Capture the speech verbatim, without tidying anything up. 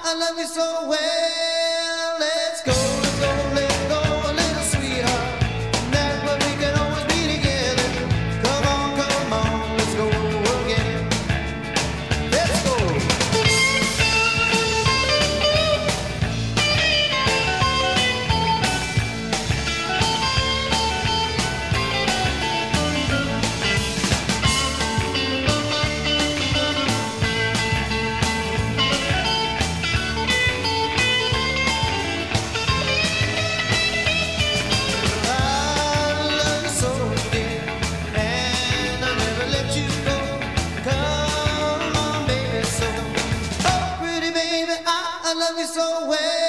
I love you so well. Let's go, let's go, let's go, a little sweetheart. That's what we can always be together. Come on, come on, let's go again. Let's go. I love you so well.